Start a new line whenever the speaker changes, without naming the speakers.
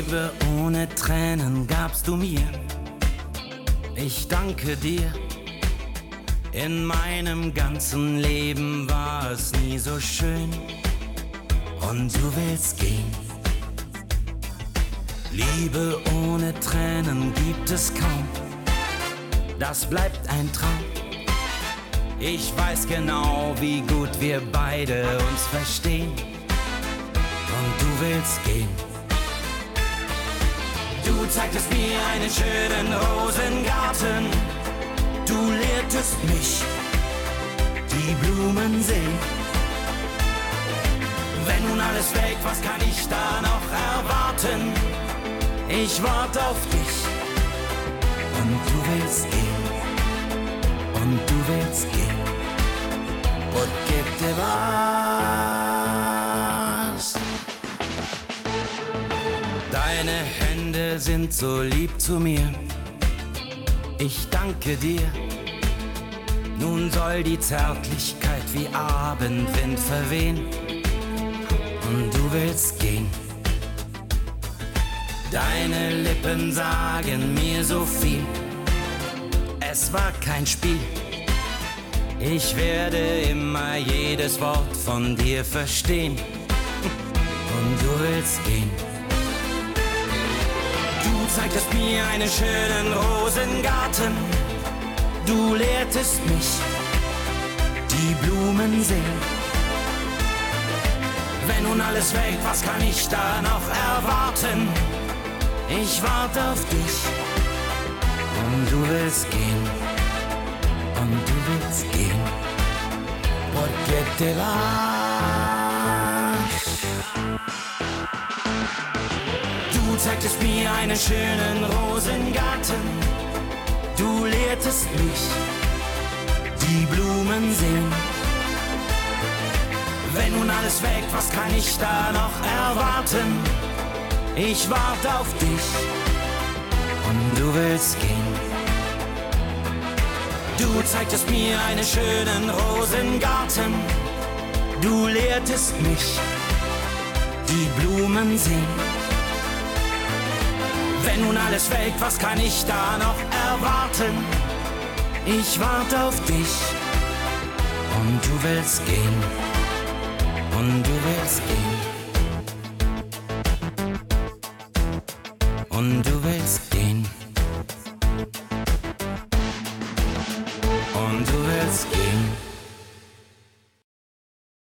Liebe ohne Tränen gabst du mir. Ich danke dir. In meinem ganzen Leben war es nie so schön. Und du willst gehen. Liebe ohne Tränen gibt es kaum. Das bleibt ein Traum. Ich weiß genau, wie gut wir beide uns verstehen. Und du willst gehen. Du zeigtest mir einen schönen Rosengarten. Du lehrtest mich die Blumen sehen. Wenn nun alles fällt, was kann ich da noch erwarten? Ich warte auf dich. Und du willst gehen. Und du willst gehen. Und gib dir was. Deine Hände sind so lieb zu mir. Ich danke dir. Nun soll die Zärtlichkeit wie Abendwind verwehen. Und du willst gehen. Deine Lippen sagen mir so viel. Es war kein Spiel. Ich werde immer jedes Wort von dir verstehen. Und du willst gehen. Du zeigtest mir einen schönen Rosengarten. Du lehrtest mich die Blumen sehen. Wenn nun alles weg, was kann ich da noch erwarten? Ich warte auf dich. Und du willst gehen. Und du willst gehen. Porque te vas. Du zeigtest mir einen schönen Rosengarten. Du lehrtest mich die Blumen sehen. Wenn nun alles weg, was kann ich da noch erwarten? Ich warte auf dich. Und du willst gehen. Du zeigtest mir einen schönen Rosengarten. Du lehrtest mich die Blumen sehen. Wenn nun alles fällt, was kann ich da noch erwarten? Ich warte auf dich. Und du willst gehen. Und du willst gehen. Und du willst gehen. Und du willst gehen.